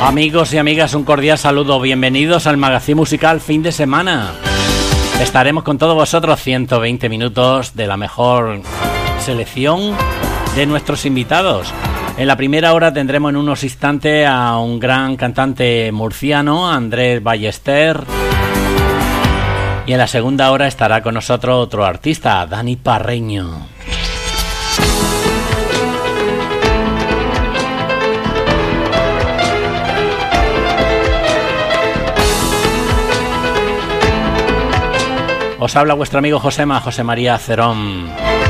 Amigos y amigas, un cordial saludo. Bienvenidos al Magazín Musical Fin de Semana. Estaremos con todos vosotros 120 minutos de la mejor selección de nuestros invitados. En la primera hora tendremos en unos instantes a un gran cantante murciano, Andrés Ballester. Y en la segunda hora estará con nosotros otro artista, Dani Parreño. Os habla vuestro amigo José María Cerón.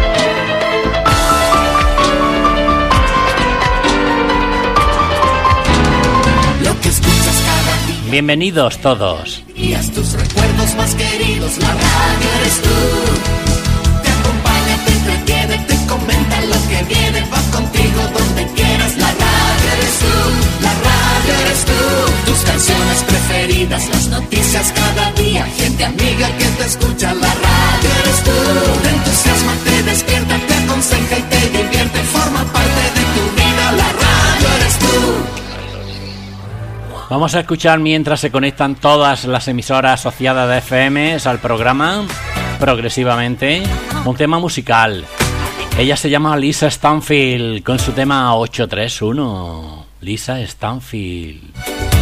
Bienvenidos todos. Tus recuerdos más queridos, la radio eres tú. Te acompaña, te entretiene, te comenta lo que viene, va contigo donde quieras. La radio eres tú, la radio eres tú. Tus canciones preferidas, las noticias cada día, gente amiga que te escucha. La radio eres tú. Te entusiasma, te despierta, te aconseja y te divierte. Forma parte de tu vida, la radio eres tú. Vamos a escuchar mientras se conectan todas las emisoras asociadas de FM al programa, progresivamente, un tema musical. Ella se llama Lisa Stanfield con su tema 831. Lisa Stanfield.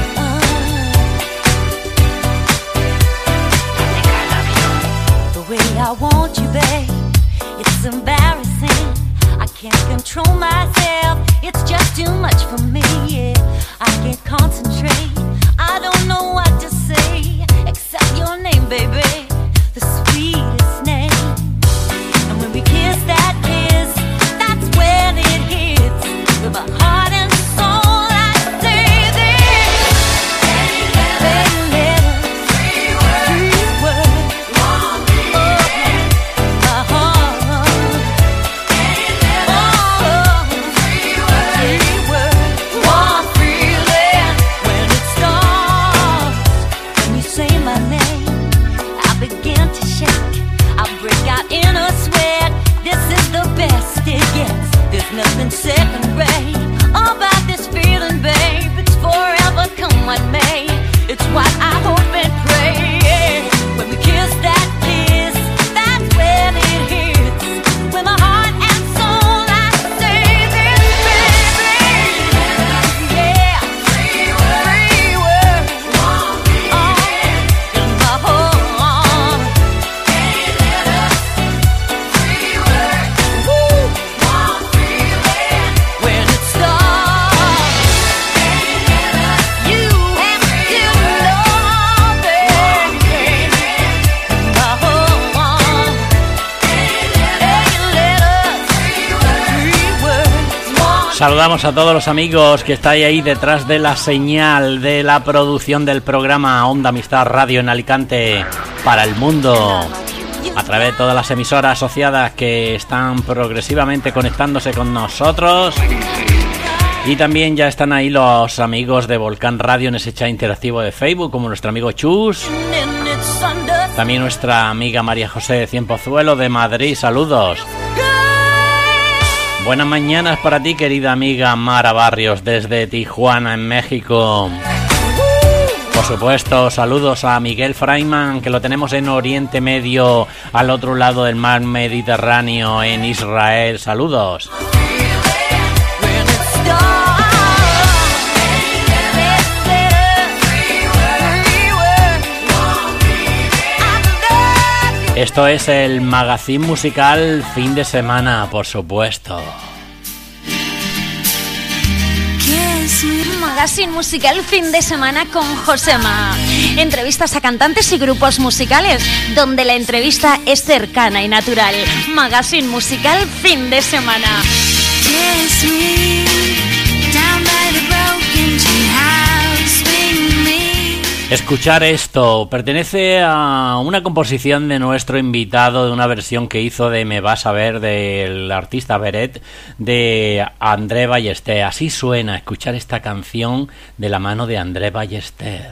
The way I want you, babe, it's embarrassing. I can't control myself, it's just too much for me, yeah. I can't concentrate, I don't know what to say, except your name, baby, the sweetest name. And when we kiss that kiss, that's when it hits, with my heart and soul, I say this. Hey, letters, three words, one my heart. Nothing second rate about this feeling, babe. It's forever, come what may. It's what I hope and pray. Yeah. When we kiss that kiss, that's when it hits. With my heart and soul, I say this, baby. Yeah. Three words. In my heart. Three words. Woo. Saludamos a todos los amigos que estáis ahí detrás de la señal de la producción del programa Onda Amistad Radio en Alicante para el mundo, a través de todas las emisoras asociadas que están progresivamente conectándose con nosotros. Y también ya están ahí los amigos de Volcán Radio en ese chat interactivo de Facebook, como nuestro amigo Chus, también nuestra amiga María José de Cienpozuelo de Madrid. Saludos. Buenas mañanas para ti, querida amiga Mara Barrios, desde Tijuana, en México. Por supuesto, saludos a Miguel Freiman, que lo tenemos en Oriente Medio, al otro lado del mar Mediterráneo, en Israel. Saludos. Esto es el Magazín Musical Fin de Semana, por supuesto. Magazín Musical Fin de Semana con Josema. Entrevistas a cantantes y grupos musicales, donde la entrevista es cercana y natural. Magazín Musical Fin de Semana. Escuchar esto pertenece a una composición de nuestro invitado, de una versión que hizo de Me Vas a Ver del artista Beret, de André Ballester. Así suena escuchar esta canción de la mano de André Ballester.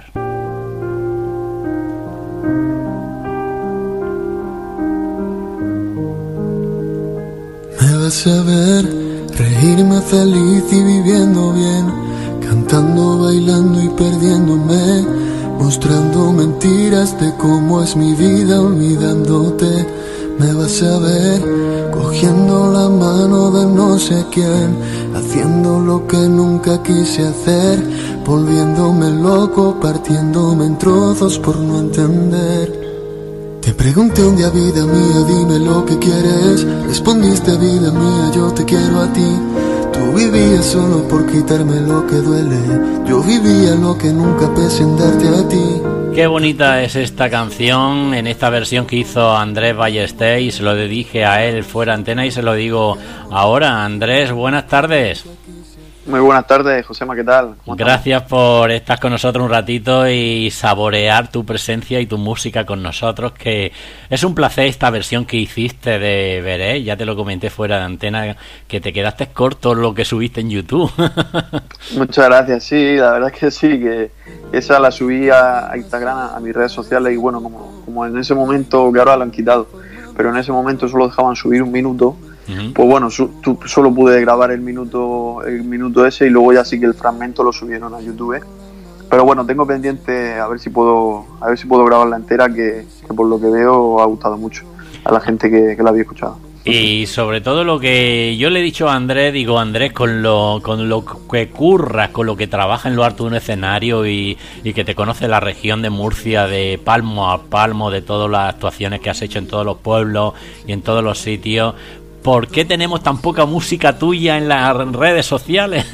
Me vas a ver reírme feliz y viviendo bien, cantando, bailando y perdiéndome, mostrando mentiras de cómo es mi vida, olvidándote. Me vas a ver cogiendo la mano de no sé quién, haciendo lo que nunca quise hacer, volviéndome loco, partiéndome en trozos por no entender. Te pregunté un día, vida mía, dime lo que quieres. Respondiste, vida mía, yo te quiero a ti. Tú vivías solo por quitarme lo que duele, yo vivía lo que nunca pensé en darte a ti. Qué bonita es esta canción en esta versión que hizo Andrés Ballester, y se lo dije a él fuera antena y se lo digo ahora. Andrés, buenas tardes. Muy buenas tardes, Josema, ¿qué tal? Gracias por estar con nosotros un ratito y saborear tu presencia y tu música con nosotros, que es un placer esta versión que hiciste de Veré. Ya te lo comenté fuera de antena, que te quedaste corto lo que subiste en YouTube. Muchas gracias, sí, la verdad es que sí, que esa la subí a Instagram, a mis redes sociales, y bueno, como en ese momento, que ahora lo han quitado, pero en ese momento solo dejaban subir un minuto. Pues bueno, solo pude grabar el minuto ese, y luego ya sí que el fragmento lo subieron a YouTube. Pero bueno, tengo pendiente a ver si puedo grabarla entera, que por lo que veo ha gustado mucho a la gente que la había escuchado. Y sobre todo lo que yo le he dicho a Andrés, digo, Andrés, con lo que curras, con lo que trabaja en lo alto de un escenario y que te conoce la región de Murcia de palmo a palmo, de todas las actuaciones que has hecho en todos los pueblos y en todos los sitios, ¿por qué tenemos tan poca música tuya en las redes sociales?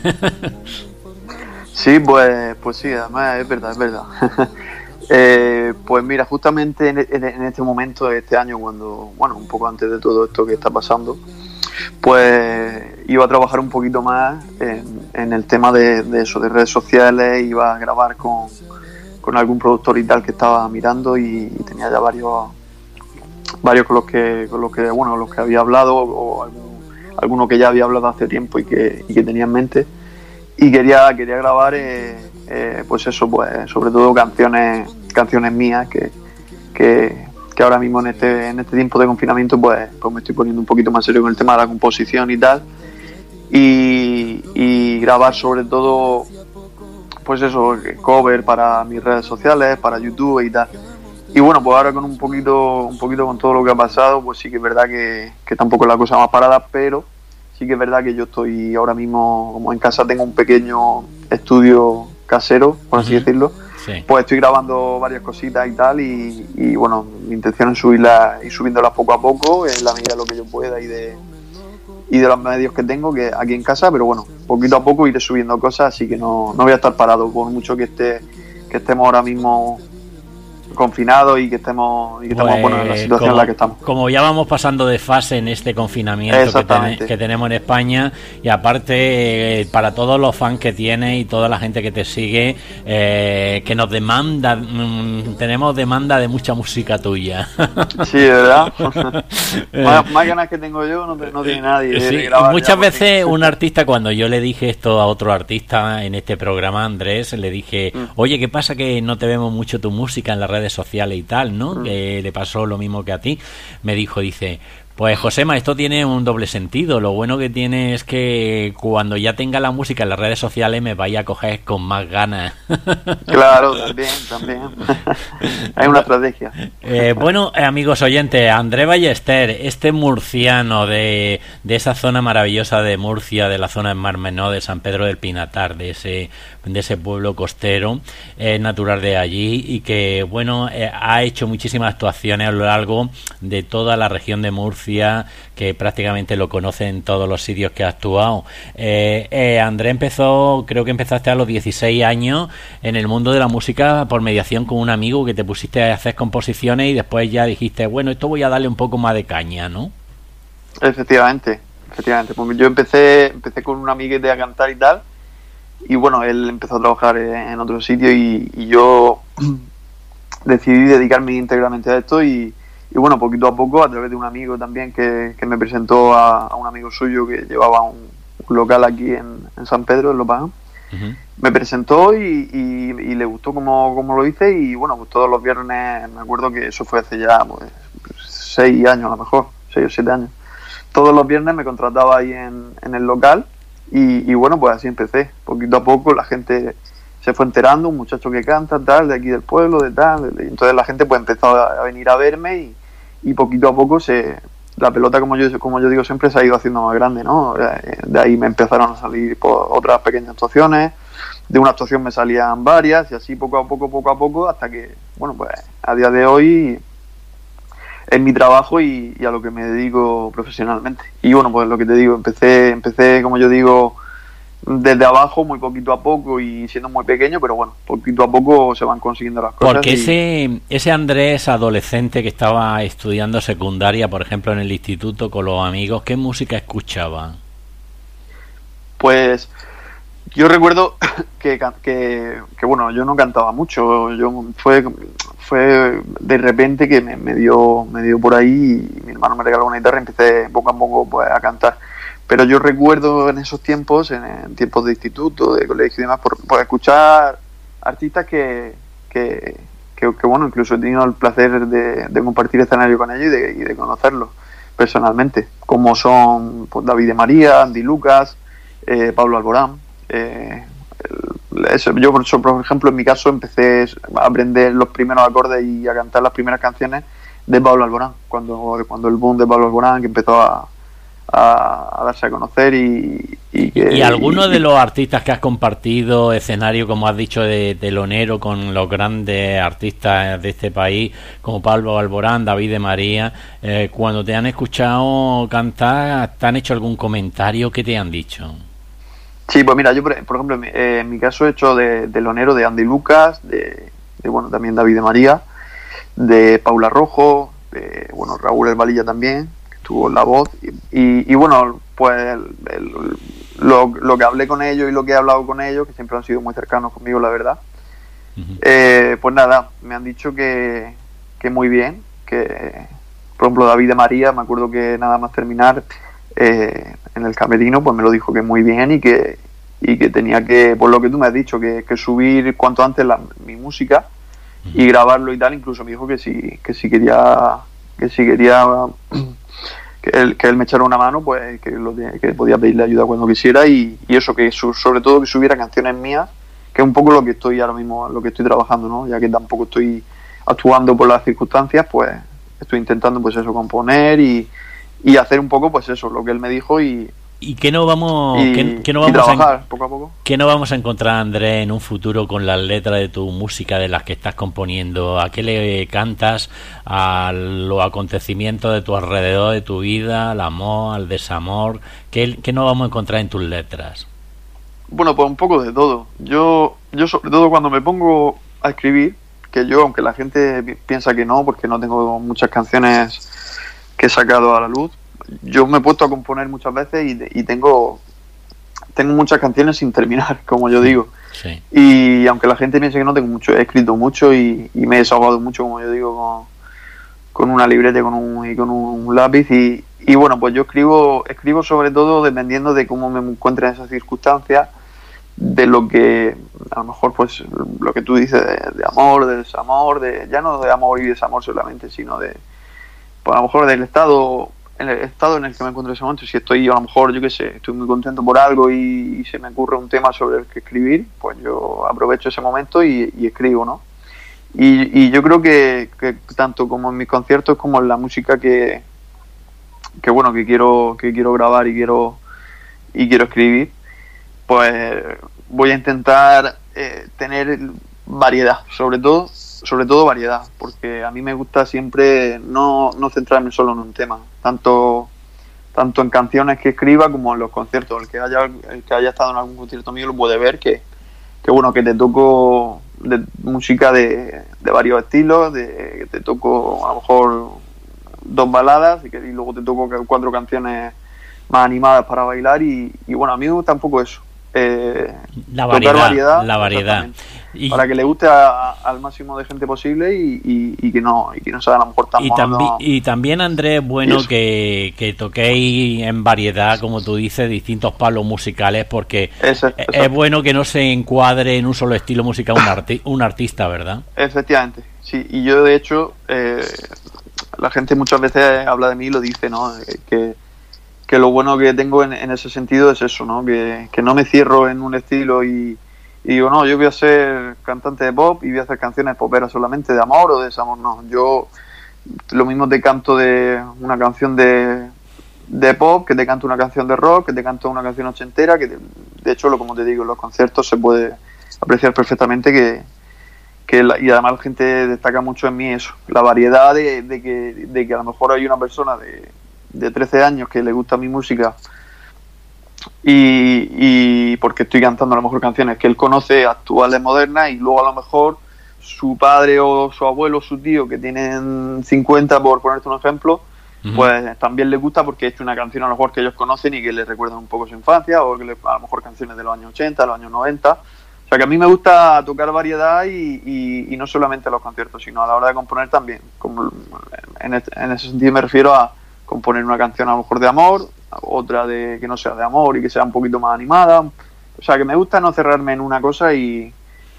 Sí, pues sí, además es verdad. Pues mira, justamente en este momento, este año, cuando, bueno, un poco antes de todo esto que está pasando, pues iba a trabajar un poquito más en el tema de eso, de redes sociales. Iba a grabar con algún productor y tal que estaba mirando, y tenía ya varios con los que había hablado, o alguno que ya había hablado hace tiempo y que tenía en mente, y quería grabar pues eso, pues sobre todo canciones mías que ahora mismo en este tiempo de confinamiento pues me estoy poniendo un poquito más serio con el tema de la composición y tal, y grabar sobre todo pues eso, cover para mis redes sociales, para YouTube y tal. Y bueno, pues ahora con un poquito con todo lo que ha pasado, pues sí que es verdad que tampoco es la cosa más parada, pero sí que es verdad que yo estoy ahora mismo, como en casa tengo un pequeño estudio casero, por así decirlo, sí. Pues estoy grabando varias cositas y tal, y bueno, mi intención es subiéndolas poco a poco, en la medida de lo que yo pueda y de los medios que tengo, que aquí en casa, pero bueno, poquito a poco iré subiendo cosas, así que no voy a estar parado, por mucho que estemos ahora mismo confinados y que estemos bueno, en la situación en la que estamos. Como ya vamos pasando de fase en este confinamiento que tenemos en España, y aparte para todos los fans que tienes y toda la gente que te sigue, que nos demanda, tenemos demanda de mucha música tuya. Sí, ¿verdad? más ganas que tengo yo no tiene nadie. Sí, muchas veces un artista, cuando yo le dije esto a otro artista en este programa, Andrés, le dije, oye, ¿qué pasa que no te vemos mucho tu música en las redes sociales y tal, ¿no? Que le pasó lo mismo que a ti. Me dice, pues Josema, esto tiene un doble sentido. Lo bueno que tiene es que cuando ya tenga la música en las redes sociales me vaya a coger con más ganas. Claro, también. Hay una estrategia. Bueno, amigos oyentes, Andrés Ballester, este murciano de esa zona maravillosa de Murcia, de la zona de Mar Menor, de San Pedro del Pinatar, de ese pueblo costero, natural de allí, y que, bueno, ha hecho muchísimas actuaciones a lo largo de toda la región de Murcia, que prácticamente lo conoce en todos los sitios que ha actuado. Andrés creo que empezaste a los 16 años en el mundo de la música por mediación con un amigo, que te pusiste a hacer composiciones y después ya dijiste, bueno, esto voy a darle un poco más de caña, ¿no? Efectivamente, porque yo empecé con un amiguete a cantar y tal, y bueno, él empezó a trabajar en otro sitio, y yo decidí dedicarme íntegramente a esto, y bueno, poquito a poco, a través de un amigo también que me presentó a un amigo suyo que llevaba un local aquí en San Pedro, en Lopagán. Me presentó y le gustó como lo hice, y bueno, pues todos los viernes, me acuerdo que eso fue hace ya 6 años a lo mejor, 6 o 7 años. Todos los viernes me contrataba ahí en el local, y bueno, pues así empecé. Poquito a poco la gente se fue enterando, un muchacho que canta, tal, de aquí del pueblo, de tal. Entonces la gente pues empezó a venir a verme y poquito a poco la pelota, como yo digo siempre, se ha ido haciendo más grande, ¿no? De ahí me empezaron a salir pues, otras pequeñas actuaciones, de una actuación me salían varias y así poco a poco, hasta que, bueno, pues a día de hoy es mi trabajo y a lo que me dedico profesionalmente. Y bueno, pues lo que te digo, empecé como yo digo, desde abajo, muy poquito a poco y siendo muy pequeño, pero bueno, poquito a poco se van consiguiendo las cosas. Porque ese Andrés adolescente que estaba estudiando secundaria, por ejemplo, en el instituto con los amigos, ¿qué música escuchaba? Pues yo recuerdo que bueno, yo no cantaba mucho, fue de repente que me dio por ahí y mi hermano me regaló una guitarra y empecé poco a poco pues a cantar. Pero yo recuerdo en esos tiempos, en tiempos de instituto, de colegio y demás, por escuchar artistas que bueno, incluso he tenido el placer de compartir escenario con ellos y de conocerlos personalmente, como son pues, David de María, Andy Lucas, Pablo Alborán. Yo, por ejemplo, en mi caso empecé a aprender los primeros acordes y a cantar las primeras canciones de Pablo Alborán, cuando el boom de Pablo Alborán que empezó a darse a conocer ¿Y alguno de los artistas que has compartido escenario, como has dicho, de telonero con los grandes artistas de este país, como Pablo Alborán, David de María, cuando te han escuchado cantar, ¿te han hecho algún comentario? ¿Qué te han dicho? Sí, pues mira, yo por ejemplo en mi caso he hecho de telonero de Andy Lucas, de bueno, también David de María, de Paula Rojo, de bueno, Raúl El Valilla también, tuvo la voz y bueno, pues lo que hablé con ellos y lo que he hablado con ellos, que siempre han sido muy cercanos conmigo, la verdad. Uh-huh. Pues nada, me han dicho que muy bien, que por ejemplo David de María, me acuerdo que nada más terminar en el camerino, pues me lo dijo que muy bien y que tenía que, por lo que tú me has dicho, que subir cuanto antes mi música y grabarlo y tal. Incluso me dijo que si quería que él me echara una mano, pues que podía pedirle ayuda cuando quisiera y eso, que sobre todo que subiera canciones mías, que es un poco lo que estoy ahora mismo, lo que estoy trabajando, ¿no? Ya que tampoco estoy actuando por las circunstancias, pues estoy intentando pues eso, componer y hacer un poco pues eso, lo que él me dijo y que no vamos trabajar poco a poco. ¿Qué no vamos a encontrar, Andrés, en un futuro con las letras de tu música, de las que estás componiendo? ¿A qué le cantas? ¿A los acontecimientos de tu alrededor, de tu vida, al amor, al desamor? ¿Qué no vamos a encontrar en tus letras? Bueno, pues un poco de todo. Yo sobre todo cuando me pongo a escribir, que yo, aunque la gente piensa que no, porque no tengo muchas canciones que he sacado a la luz, yo me he puesto a componer muchas veces y tengo muchas canciones sin terminar, como yo digo. Sí. Y aunque la gente piense que no tengo mucho, he escrito mucho y me he desahogado mucho, como yo digo, con una libreta y con un lápiz y bueno, pues yo escribo sobre todo dependiendo de cómo me encuentre en esas circunstancias, de lo que a lo mejor pues lo que tú dices de amor, de desamor, ya no de amor y desamor solamente, sino de pues a lo mejor del estado en el que me encuentro en ese momento. Si estoy a lo mejor, yo qué sé, estoy muy contento por algo y se me ocurre un tema sobre el que escribir, pues yo aprovecho ese momento y escribo, ¿no? Y yo creo que tanto como en mis conciertos como en la música que bueno, que quiero grabar y quiero escribir, pues voy a intentar tener variedad, sobre todo variedad, porque a mí me gusta siempre no centrarme solo en un tema, tanto en canciones que escriba como en los conciertos. El que haya estado en algún concierto mío lo puede ver que bueno, que te toco de música de varios estilos, que te toco a lo mejor 2 baladas y luego te toco 4 canciones más animadas para bailar y bueno, a mí me gusta un poco eso. La variedad. Para que le guste al máximo de gente posible y que no sea a lo mejor tan monótono. Y también, Andrés, bueno que toquéis en variedad, como tú dices, distintos palos musicales, porque es bueno que no se encuadre en un solo estilo musical un artista, ¿verdad? Efectivamente, sí. Y yo, de hecho, la gente muchas veces habla de mí y lo dice, ¿no? Que lo bueno que tengo en ese sentido es eso, ¿no? Que no me cierro en un estilo y digo, no, yo voy a ser cantante de pop y voy a hacer canciones poperas solamente de amor o de desamor, no. Yo lo mismo te canto de una canción de pop, que te canto una canción de rock, que te canto una canción ochentera, que de hecho, como te digo, en los conciertos se puede apreciar perfectamente y además la gente destaca mucho en mí eso, la variedad de que a lo mejor hay una persona de 13 años que le gusta mi música y porque estoy cantando a lo mejor canciones que él conoce, actuales, modernas, y luego a lo mejor su padre o su abuelo o su tío que tienen 50, por ponerte un ejemplo, pues también les gusta porque he hecho una canción a lo mejor que ellos conocen y que les recuerda un poco su infancia, o que a lo mejor canciones de los años 80, los años 90. O sea que a mí me gusta tocar variedad y no solamente a los conciertos, sino a la hora de componer también. En ese sentido me refiero a componer una canción a lo mejor de amor, otra de que no sea de amor y que sea un poquito más animada. O sea que me gusta no cerrarme en una cosa y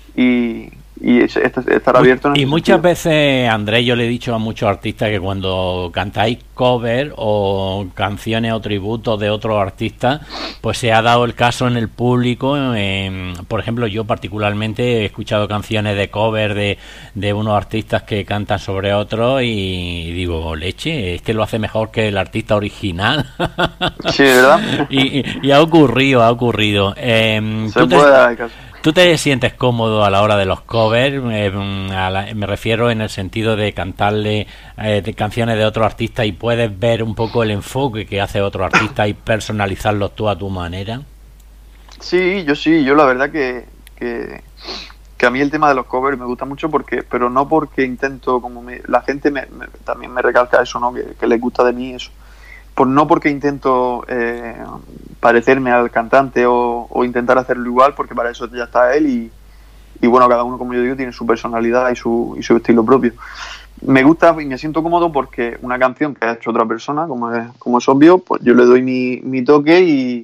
estar abierto en y ese muchas sentido. veces, Andrés, yo le he dicho a muchos artistas que cuando cantáis cover o canciones o tributos de otros artistas, pues se ha dado el caso en el público. Por ejemplo, yo particularmente he escuchado canciones de cover de unos artistas que cantan sobre otros y digo, leche, este lo hace mejor que el artista original. Sí, ¿verdad? y ha ocurrido. Se puede dar el caso. ¿Tú te sientes cómodo a la hora de los covers? Me refiero en el sentido de cantarle de canciones de otro artista y puedes ver un poco el enfoque que hace otro artista y personalizarlos tú a tu manera. Sí, yo la verdad que a mí el tema de los covers me gusta mucho pero no porque intento, la gente también me recalca eso, ¿no? Que les gusta de mí eso. No porque intento parecerme al cantante o intentar hacerlo igual, porque para eso ya está él y bueno, cada uno, como yo digo, tiene su personalidad y su estilo propio. Me gusta y me siento cómodo porque una canción que ha hecho otra persona, como es obvio, pues yo le doy mi toque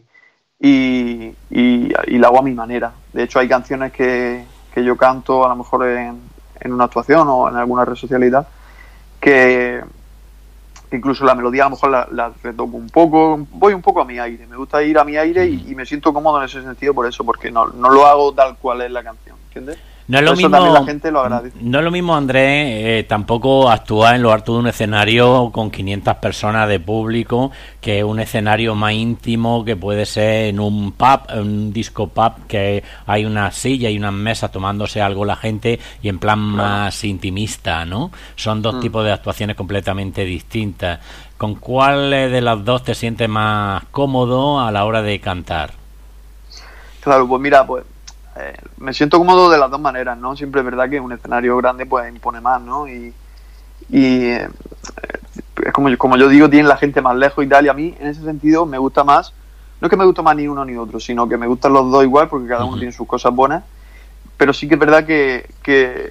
y la hago a mi manera. De hecho, hay canciones que yo canto a lo mejor en una actuación o en alguna red social y tal, que incluso la melodía a lo mejor la retoco un poco, voy un poco a mi aire, me gusta ir a mi aire y me siento cómodo en ese sentido por eso, porque no lo hago tal cual es la canción, ¿entiendes? No es lo eso mismo, también la gente lo agradece. No es lo mismo, Andrés, tampoco actuar en lo alto de un escenario con 500 personas de público, que un escenario más íntimo que puede ser en un pub, en un disco pub, que hay una silla y unas mesas tomándose algo la gente y en plan más intimista, ¿no? Son dos tipos de actuaciones completamente distintas. ¿Con cuál de las dos te sientes más cómodo a la hora de cantar? Claro, pues mira, me siento cómodo de las dos maneras, ¿no? Siempre es verdad que un escenario grande pues impone más, ¿no? Y es como yo digo, tiene la gente más lejos y tal, y a mí en ese sentido me gusta más, no es que me guste más ni uno ni otro, sino que me gustan los dos igual porque cada uno tiene sus cosas buenas, pero sí que es verdad que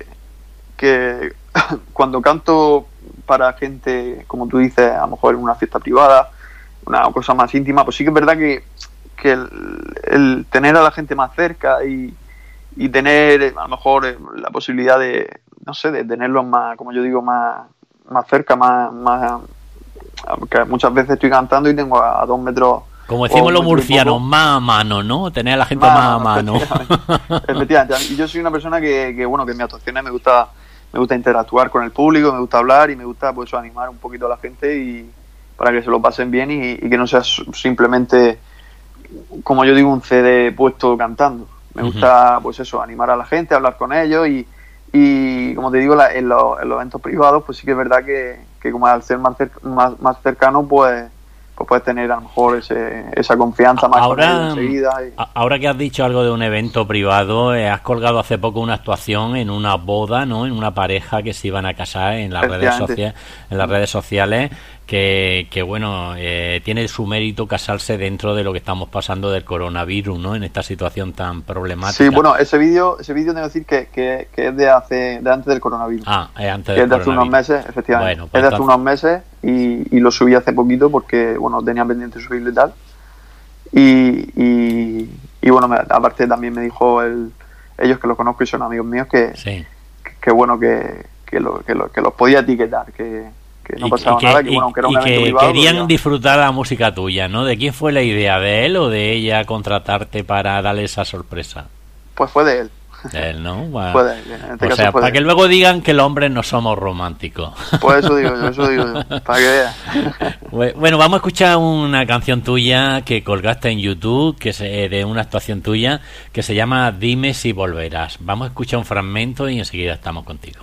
cuando canto para gente, como tú dices, a lo mejor en una fiesta privada, una cosa más íntima, pues sí que es verdad que el tener a la gente más cerca y tener a lo mejor la posibilidad de, no sé, de tenerlos más, como yo digo, más cerca, más porque muchas veces estoy cantando y tengo a 2 metros. Como decimos los murcianos, más a mano, ¿no? Tener a la gente más a mano. Efectivamente. Y yo soy una persona que en mis actuaciones me gusta interactuar con el público, me gusta hablar y me gusta pues animar un poquito a la gente y para que se lo pasen bien y que no sea simplemente, como yo digo, un CD puesto cantando. Me gusta, pues eso, animar a la gente, hablar con ellos y como te digo, en los eventos privados, pues sí que es verdad que como al ser más cercano, pues puedes tener a lo mejor esa confianza más con ellos enseguida. Ahora que has dicho algo de un evento privado, has colgado hace poco una actuación en una boda, ¿no? En una pareja que se iban a casar en las redes sociales. Que bueno, tiene su mérito casarse dentro de lo que estamos pasando del coronavirus, ¿no? En esta situación tan problemática. Sí, bueno, ese vídeo tengo que decir que es de antes del coronavirus. Es antes del coronavirus. Es de hace unos meses, efectivamente. Bueno, pues es de hace unos meses y lo subí hace poquito porque, bueno, tenía pendiente subirlo y tal. Y bueno, aparte también me dijo ellos que los conozco y son amigos míos que bueno, que los podía etiquetar, que no pasaba nada, que bueno, aunque era un evento privado, querían disfrutar la música tuya, ¿no? ¿De quién fue la idea? ¿De él o de ella contratarte para darle esa sorpresa? Pues fue de él. De él, ¿no? Bueno, fue de él, en este o caso sea, fue para de que él. luego digan que los hombres no somos románticos. Pues eso digo yo, para que veas. Bueno, vamos a escuchar una canción tuya que colgaste en YouTube, que es de una actuación tuya, que se llama Dime si volverás. Vamos a escuchar un fragmento y enseguida estamos contigo.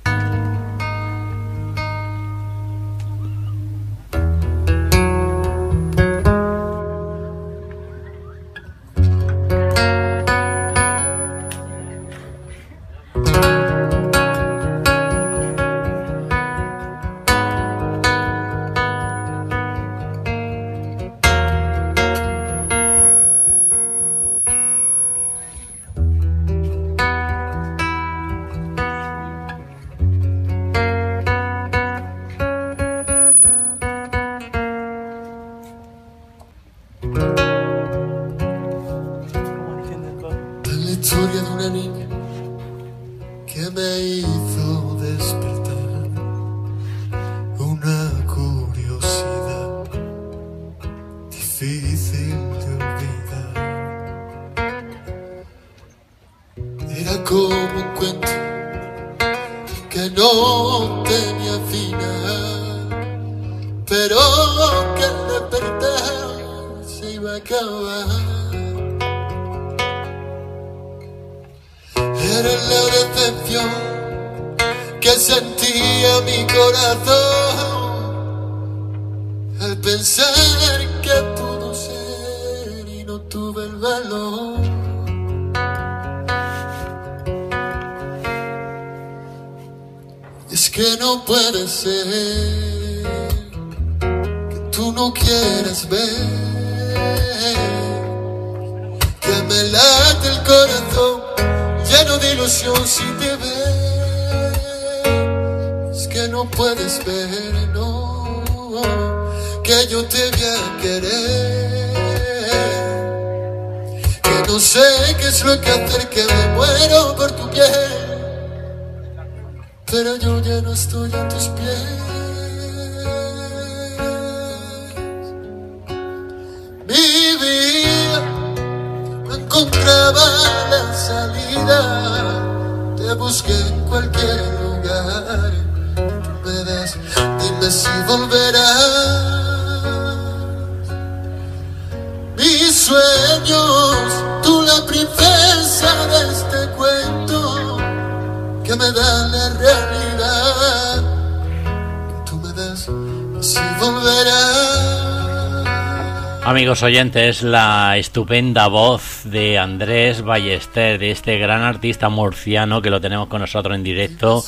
Amigos oyentes, la estupenda voz de Andrés Ballester, de este gran artista murciano que lo tenemos con nosotros en directo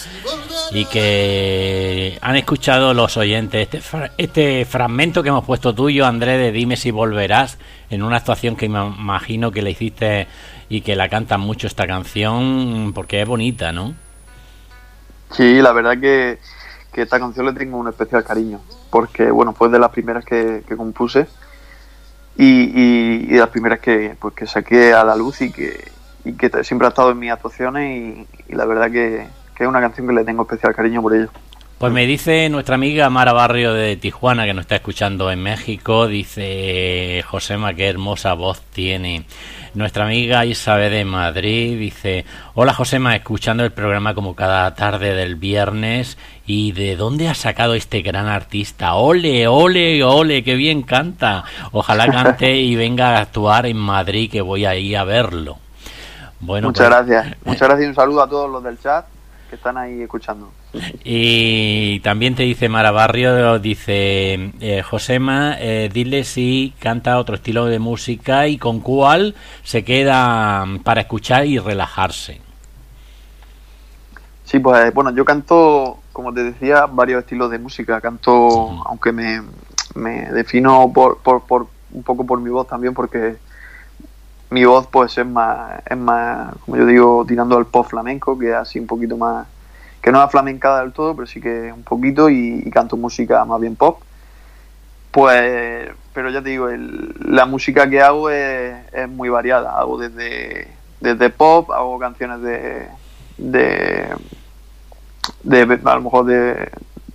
y que han escuchado los oyentes. Este fragmento que hemos puesto tuyo, Andrés, de Dime si volverás, en una actuación que me imagino que le hiciste y que la cantan mucho esta canción porque es bonita, ¿no? Sí, la verdad que esta canción le tengo un especial cariño porque, bueno, fue de las primeras que compuse. Y las primeras que saqué a la luz y que siempre ha estado en mis actuaciones y la verdad que es una canción que le tengo especial cariño por ello. Pues me dice nuestra amiga Mara Barrio de Tijuana, que nos está escuchando en México, dice: Josema, qué hermosa voz tiene. Nuestra amiga Isabel de Madrid dice: hola Josema, escuchando el programa como cada tarde del viernes. ¿Y de dónde ha sacado este gran artista? ¡Ole, ole, ole! ¡Qué bien canta! Ojalá cante y venga a actuar en Madrid, que voy a ir a verlo. Bueno, muchas gracias. Muchas gracias y un saludo a todos los del chat que están ahí escuchando. Y también te dice Mara Barrio, dice: Josema, dile si canta otro estilo de música y con cuál se queda para escuchar y relajarse. Sí, pues bueno, yo canto, como te decía, varios estilos de música. Canto, aunque me defino por un poco por mi voz también, porque mi voz pues es más, como yo digo, tirando al pop flamenco, que es así un poquito más, que no es flamencada del todo, pero sí que un poquito, y canto música más bien pop. Pues, pero ya te digo, la música que hago es muy variada. Hago desde pop, hago canciones de a lo mejor de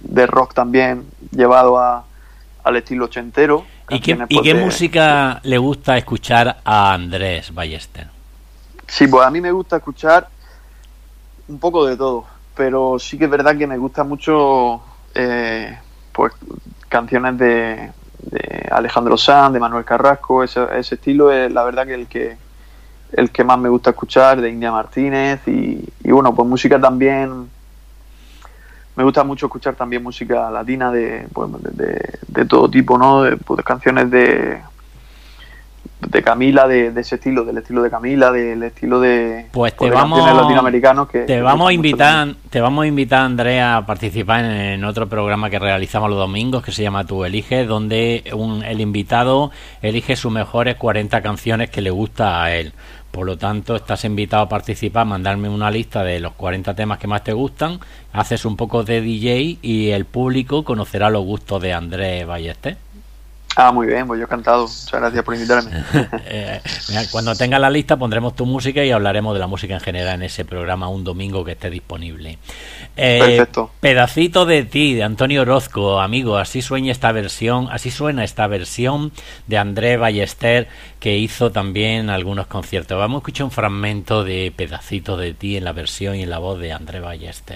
de rock también llevado al estilo ochentero. ¿Y qué música le gusta escuchar a Andrés Ballester? Sí, pues a mí me gusta escuchar un poco de todo, pero sí que es verdad que me gusta mucho pues canciones de Alejandro Sanz, de Manuel Carrasco, ese estilo es la verdad que el que más me gusta escuchar, de India Martínez y bueno, pues música también, me gusta mucho escuchar también música latina de todo tipo, ¿no? Pues canciones de Camila, de ese estilo, del estilo de Camila, del estilo de pues canciones latinoamericanos que te vamos a invitar, Andrea, a participar en otro programa que realizamos los domingos que se llama Tú Eliges, donde el invitado elige sus mejores 40 canciones que le gusta a él. Por lo tanto, estás invitado a participar, mandarme una lista de los 40 temas que más te gustan, haces un poco de DJ y el público conocerá los gustos de Andrés Ballester. Muy bien, pues yo encantado. Muchas gracias por invitarme. Cuando tengas la lista pondremos tu música y hablaremos de la música en general en ese programa un domingo que esté disponible. Perfecto. Pedacito de ti, de Antonio Orozco, amigo, así suena esta versión de Andrés Ballester, que hizo también algunos conciertos. Vamos a escuchar un fragmento de Pedacito de ti en la versión y en la voz de Andrés Ballester.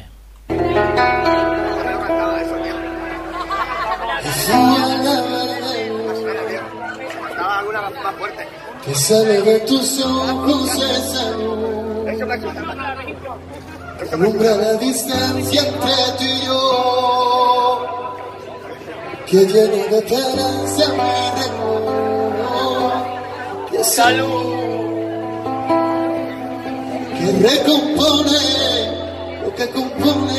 Que sale de tus ojos esa luz, alumbra la distancia entre tú y yo, que llena de esperanza mi reloj, que salud, que recompone lo que compone,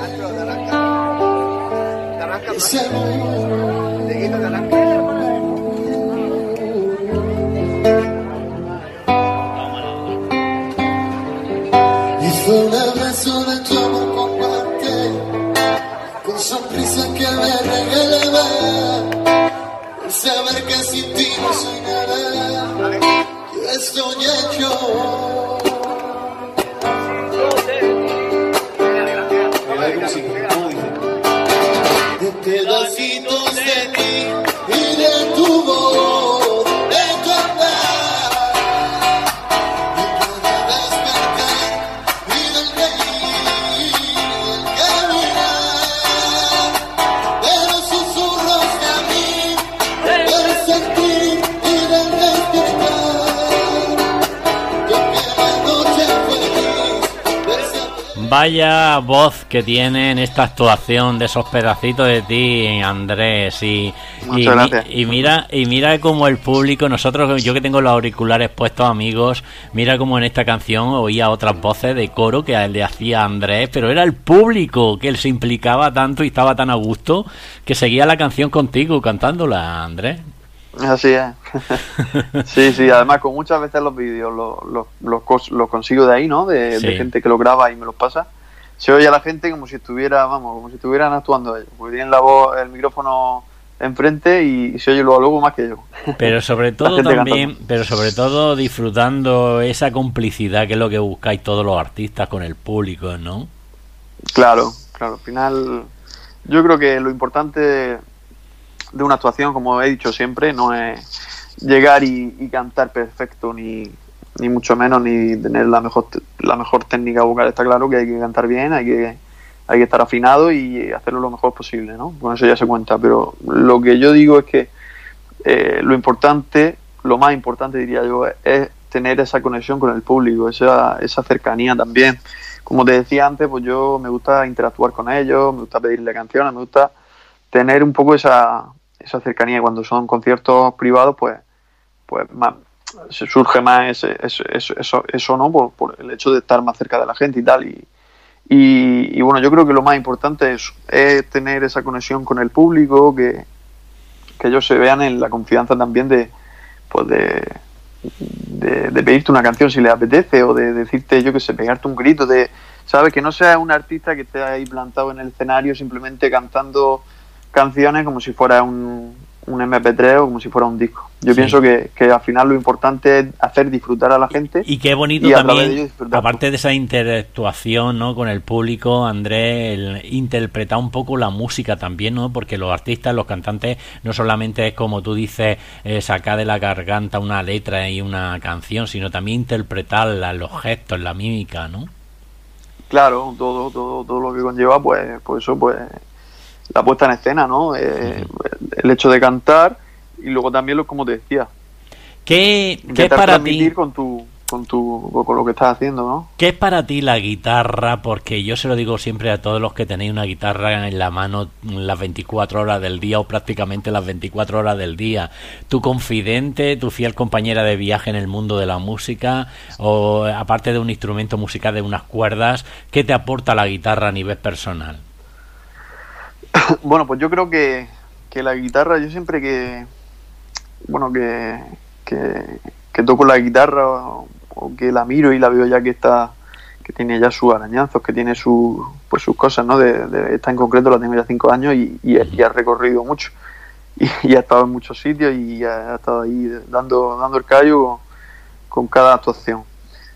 que salud. Fue un abrazo de tu amor con guante, con sonrisa que me regalaba, el saber que sin ti no soy nada, que estoy hecho. De pedacitos de ti y de tu voz, de tu andar. Vaya voz que tiene en esta actuación de esos pedacitos de ti, Andrés, y mira como el público, yo que tengo los auriculares puestos, amigos, mira como en esta canción oía otras voces de coro que le hacía Andrés, pero era el público que él se implicaba tanto y estaba tan a gusto que seguía la canción contigo cantándola, Andrés. Así es. Sí, además con muchas veces los vídeos los consigo de ahí, ¿no? De gente que lo graba y me los pasa. Se oye a la gente como si estuvieran actuando ellos, porque tienen la voz, el micrófono enfrente y se oye luego más que yo. Pero sobre todo disfrutando esa complicidad que es lo que buscáis todos los artistas con el público, ¿no? Claro, al final yo creo que lo importante de una actuación, como he dicho siempre, no es llegar y cantar perfecto, ni mucho menos, ni tener la mejor técnica vocal. Está claro que hay que cantar bien, hay que estar afinado y hacerlo lo mejor posible, ¿no? Con eso ya se cuenta, pero lo que yo digo es que lo más importante diría yo, es tener esa conexión con el público, esa cercanía también. Como te decía antes, pues yo me gusta interactuar con ellos, me gusta pedirle canciones, me gusta tener un poco esa cercanía. Cuando son conciertos privados, pues más, se surge más eso, ¿no? Por el hecho de estar más cerca de la gente y tal. Y bueno, yo creo que lo más importante es tener esa conexión con el público, que ellos se vean en la confianza también de pedirte una canción si les apetece, o de decirte, yo que sé, pegarte un grito, ¿sabes? Que no sea un artista que esté ahí plantado en el escenario simplemente cantando canciones como si fuera un un MP3 o como si fuera un disco. Yo pienso que al final lo importante es hacer disfrutar a la gente. Y qué bonito también, aparte de esa interactuación, ¿no?, con el público, Andrés, el interpretar un poco la música también, ¿no? Porque los artistas, los cantantes, no solamente es como tú dices, sacar de la garganta una letra y una canción, sino también interpretarla, los gestos, la mímica, ¿no? Claro, todo lo que conlleva, pues eso, pues la puesta en escena, ¿no? El hecho de cantar y luego también, como te decía, ¿qué es para ti con lo que estás haciendo, ¿no? ¿Qué es para ti la guitarra? Porque yo se lo digo siempre a todos los que tenéis una guitarra en la mano las 24 horas del día o prácticamente las 24 horas del día. Tu confidente, tu fiel compañera de viaje en el mundo de la música, o aparte de un instrumento musical de unas cuerdas, ¿qué te aporta la guitarra a nivel personal? Bueno, pues yo creo que la guitarra, yo siempre que toco la guitarra o que la miro y la veo ya que tiene ya sus arañazos, que tiene sus cosas, ¿no? Esta en concreto la tengo ya 5 años y ha recorrido mucho y ha estado en muchos sitios y ha estado ahí dando el callo con cada actuación.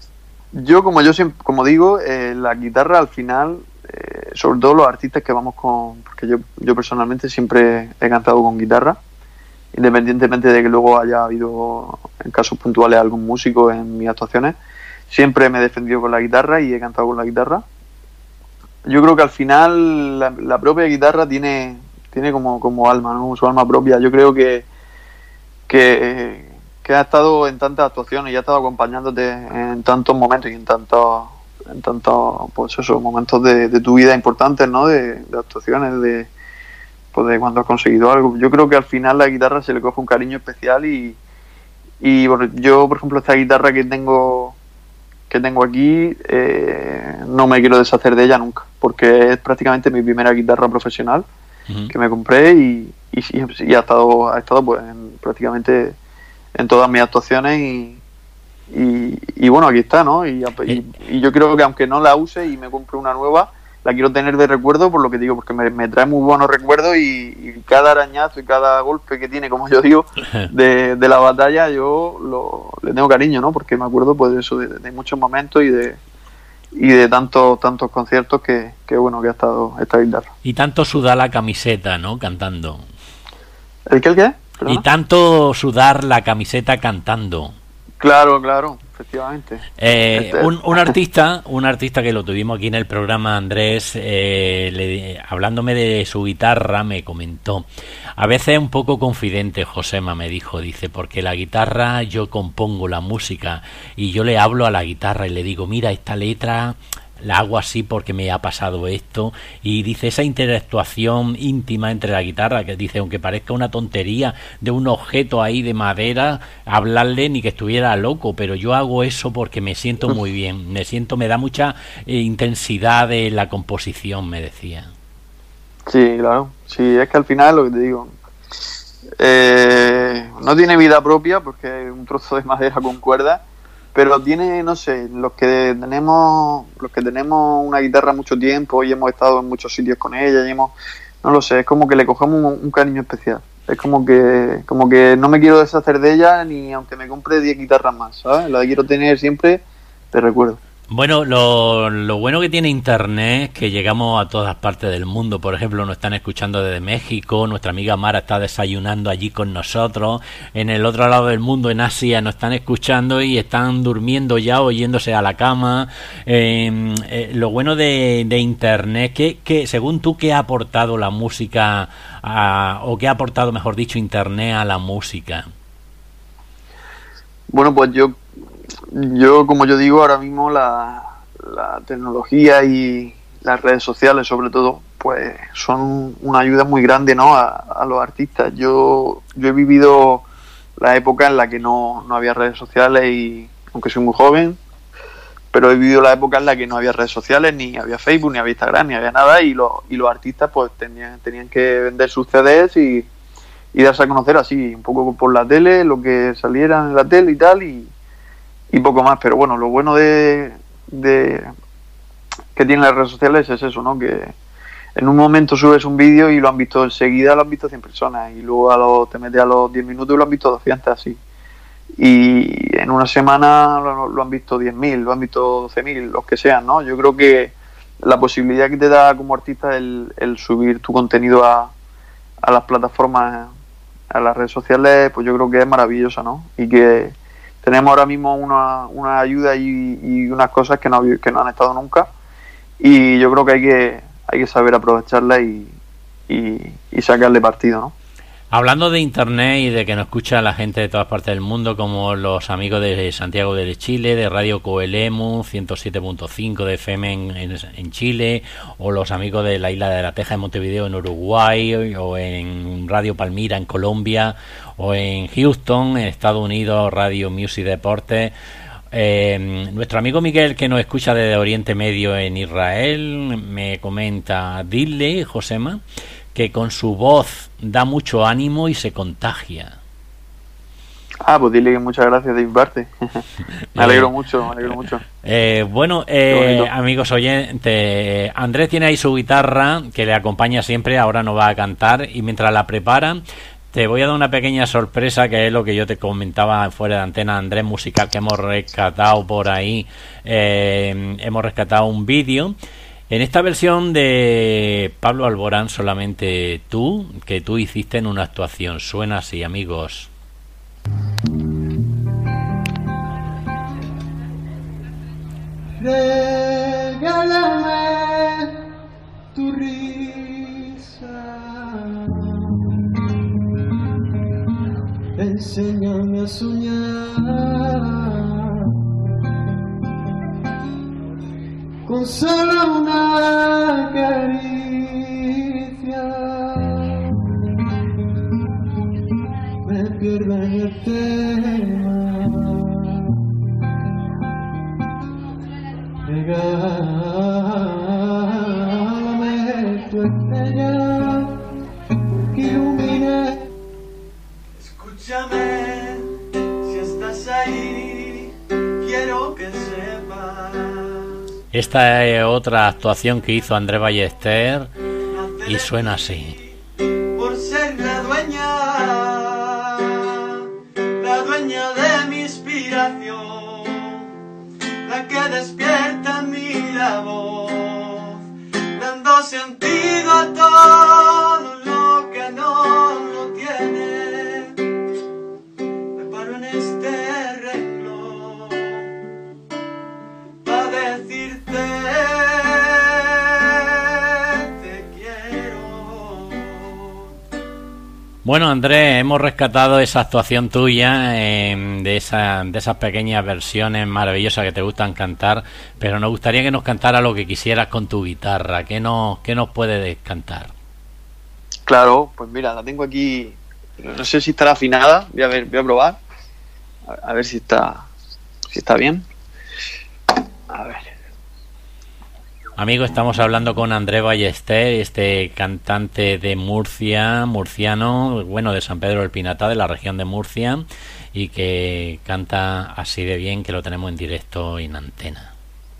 Como digo, la guitarra al final, sobre todo los artistas que vamos porque yo personalmente siempre he cantado con guitarra, independientemente de que luego haya habido en casos puntuales algún músico en mis actuaciones, siempre me he defendido con la guitarra y he cantado con la guitarra. Yo creo que al final la propia guitarra tiene como alma, ¿no? Su alma propia. Yo creo que ha estado en tantas actuaciones y ha estado acompañándote en tantos momentos y en tantos pues eso, momentos de tu vida importantes, ¿no? De actuaciones, de cuando has conseguido algo. Yo creo que al final la guitarra se le coge un cariño especial y yo, por ejemplo, esta guitarra que tengo aquí, no me quiero deshacer de ella nunca, porque es prácticamente mi primera guitarra profesional que me compré y ha estado pues prácticamente en todas mis actuaciones y bueno, aquí está, ¿no? Y yo creo que aunque no la use y me compre una nueva, la quiero tener de recuerdo, por lo que digo, porque me trae muy buenos recuerdos y cada arañazo y cada golpe que tiene, como yo digo, de la batalla, yo le tengo cariño, ¿no? Porque me acuerdo pues de eso, de muchos momentos y de tantos conciertos que bueno, que ha estado esta guitarra. Y tanto sudar la camiseta, ¿no? Cantando. ¿El qué? ¿Perdona? Y tanto sudar la camiseta cantando. Claro, efectivamente. Un artista que lo tuvimos aquí en el programa, Andrés, hablándome de su guitarra, me comentó: a veces es un poco confidente, Josema, me dice, porque la guitarra, yo compongo la música y yo le hablo a la guitarra y le digo, mira, esta letra la hago así porque me ha pasado esto, y dice, esa interactuación íntima entre la guitarra, que dice, aunque parezca una tontería de un objeto ahí de madera, hablarle ni que estuviera loco, pero yo hago eso porque me siento muy bien, me da mucha intensidad de la composición, me decía. Sí, claro, sí, es que al final lo que te digo, no tiene vida propia porque es un trozo de madera con cuerdas, pero tiene, no sé, los que tenemos una guitarra mucho tiempo y hemos estado en muchos sitios con ella y no lo sé, es como que le cogemos un cariño especial. Es como que no me quiero deshacer de ella ni aunque me compre 10 guitarras más, ¿sabes? La quiero tener siempre de recuerdo. Bueno, lo bueno que tiene Internet es que llegamos a todas partes del mundo. Por ejemplo, nos están escuchando desde México, nuestra amiga Mara está desayunando allí con nosotros, en el otro lado del mundo, en Asia, nos están escuchando y están durmiendo ya o yéndose a la cama. Lo bueno de Internet, que según tú, ¿qué ha aportado la música o qué ha aportado, mejor dicho, Internet a la música? Bueno, pues yo como yo digo, ahora mismo la tecnología y las redes sociales sobre todo pues son una ayuda muy grande, ¿no? a los artistas. Yo he vivido la época en la que no había redes sociales, y aunque soy muy joven, pero he vivido la época en la que no había redes sociales, ni había Facebook, ni había Instagram, ni había nada, y los artistas pues tenían que vender sus CDs y darse a conocer así, un poco por la tele, lo que saliera en la tele y tal, y poco más. Pero bueno, lo bueno de que tienen las redes sociales es eso, ¿no? Que en un momento subes un vídeo y lo han visto enseguida, lo han visto 100 personas, y luego te metes a los 10 minutos y lo han visto 200, así. Y en una semana lo han visto 10.000, lo han visto 12.000, los que sean, ¿no? Yo creo que la posibilidad que te da como artista el subir tu contenido a las plataformas, a las redes sociales, pues yo creo que es maravillosa, ¿no? Y que tenemos ahora mismo una ayuda y unas cosas que no han estado nunca, y yo creo que hay que saber aprovecharla y sacarle partido, ¿no? Hablando de internet y de que nos escucha la gente de todas partes del mundo, como los amigos de Santiago de Chile, de Radio Coelemu 107.5 de FM en Chile, o los amigos de la Isla de la Teja en Montevideo en Uruguay, o en Radio Palmira en Colombia, o en Houston, en Estados Unidos, Radio Music Deportes. Nuestro amigo Miguel, que nos escucha desde Oriente Medio en Israel, me comenta: dile, Josema, que con su voz da mucho ánimo y se contagia. Pues dile que muchas gracias de mi parte. Me alegro mucho. Bueno, amigos oyentes, Andrés tiene ahí su guitarra que le acompaña siempre, ahora no va a cantar, y mientras la prepara te voy a dar una pequeña sorpresa, que es lo que yo te comentaba fuera de antena, Andrés, musical que hemos rescatado por ahí. Hemos rescatado un vídeo en esta versión de Pablo Alborán, Solamente tú, que tú hiciste en una actuación. Suena así, amigos. Regálame tu risa, enséñame a soñar con solo una caricia. Me pierdo en el tema. Regálame tu estrella que ilumine. Escúchame, si estás ahí, quiero que sepas. Esta es otra actuación que hizo Andrés Ballester y suena así. Por ser la dueña de mi inspiración, la que despierta en mí la voz, dando sentido a todo lo que no lo tiene. Me paro en este renglón para decirte te quiero. Bueno, Andrés, hemos rescatado esa actuación tuya, de esas pequeñas versiones maravillosas que te gustan cantar, pero nos gustaría que nos cantara lo que quisieras con tu guitarra. ¿Qué nos puedes cantar? Claro, pues mira, la tengo aquí, no sé si estará afinada, voy a probar, a ver si está bien. A ver. Amigo, estamos hablando con Andrés Ballester, este cantante de Murcia, murciano, bueno, de San Pedro del Pinatar, de la región de Murcia, y que canta así de bien que lo tenemos en directo en antena.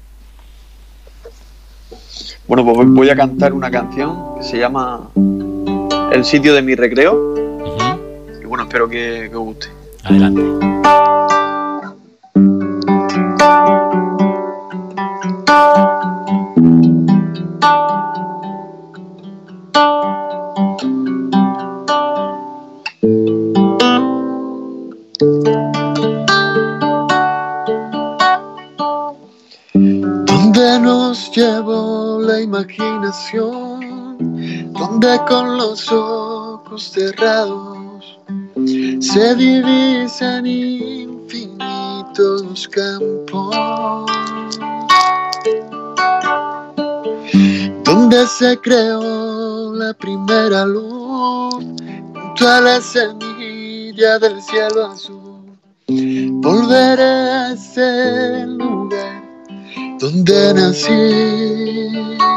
Bueno, pues voy a cantar una canción que se llama El sitio de mi recreo. Y bueno, espero que os guste. Adelante. Donde nos llevó la imaginación, donde con los ojos cerrados se divisan infinitos campos, donde se creó la primera luz junto a la semilla del cielo azul. Volveré a ese lugar donde nací,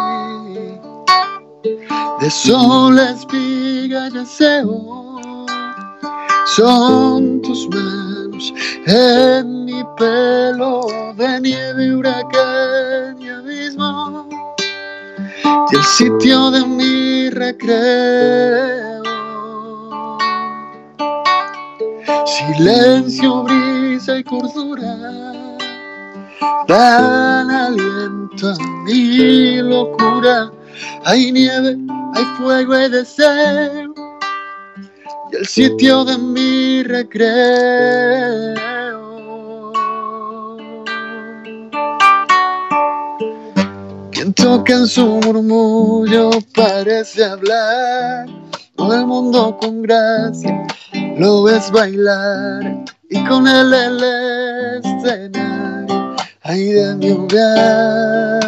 de sol, espiga y aseo, son tus manos en mi pelo, de nieve, huracán y abismo, y el sitio de mi recreo. Silencio, brisa y cordura dan aliento a mi locura. Hay nieve, hay fuego y deseo, y el sitio de mi recreo. Quien toca en su murmullo parece hablar, todo el mundo con gracia lo ves bailar, y con él el escenario ay de mi hogar.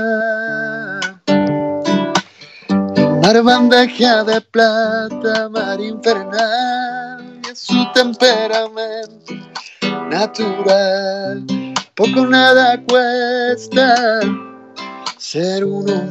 Mar bandeja de plata, mar infernal, y es su temperamento natural. Poco nada cuesta ser uno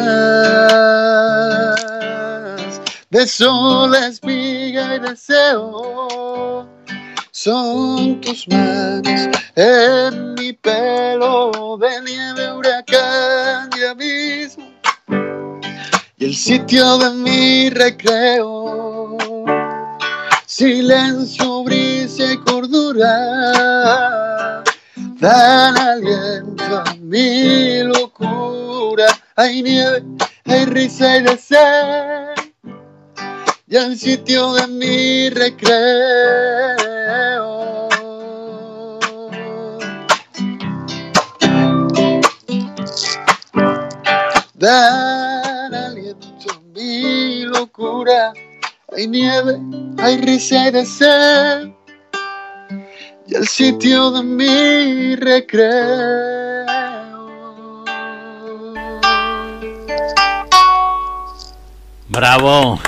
más. De sol, espiga y deseo son tus manos en mi pelo, de nieve, huracán y abismo, y el sitio de mi recreo. Silencio, brisa y cordura dan aliento a mi locura. Hay nieve, hay risa y deseo, y el sitio de mi recreo. Dan aliento a mi locura. Hay nieve, hay risa y deseo, y el sitio de mi recreo. Bravo.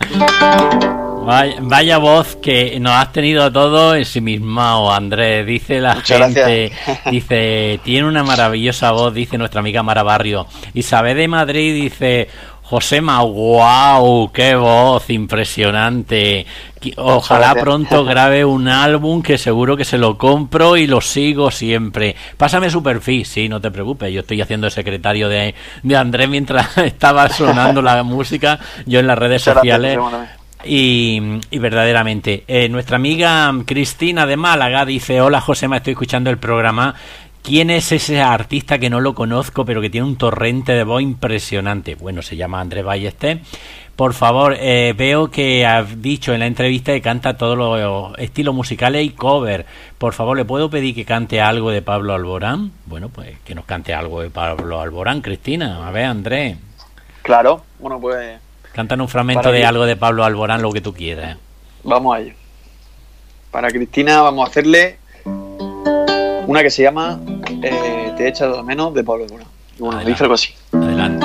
Vaya voz que nos has tenido a todos ensimismados, Andrés. Dice la Muchas gente, gracias. dice, tiene una maravillosa voz, dice nuestra amiga Mara Barrio. Isabel de Madrid dice, Josema, wow, qué voz impresionante. Ojalá pronto grabe un álbum, que seguro que se lo compro y lo sigo siempre. Pásame su perfil, sí, no te preocupes, yo estoy haciendo el secretario de Andrés mientras estaba sonando la música, yo en las redes sociales. Y verdaderamente, nuestra amiga Cristina de Málaga dice, hola Josema, estoy escuchando el programa. ¿Quién es ese artista que no lo conozco, pero que tiene un torrente de voz impresionante? Bueno, se llama Andrés Ballester. Por favor, veo que has dicho en la entrevista que canta todos los estilos musicales y cover. Por favor, ¿le puedo pedir que cante algo de Pablo Alborán? Bueno, pues que nos cante algo de Pablo Alborán, Cristina. A ver, Andrés. Claro, bueno, pues... Cántanos un fragmento de algo de Pablo Alborán, lo que tú quieras. Vamos a ello. Para Cristina vamos a hacerle una que se llama Te he echado de menos, de Pablo Alborán. Y bueno, dice algo así. Adelante.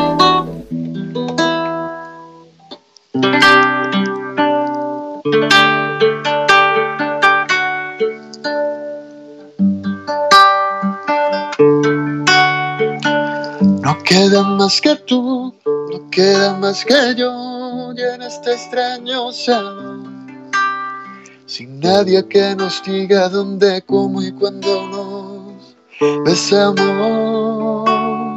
No queda más que tú, no queda más que yo, y en este extraño salón, sin nadie que nos diga dónde, cómo y cuándo nos besamos.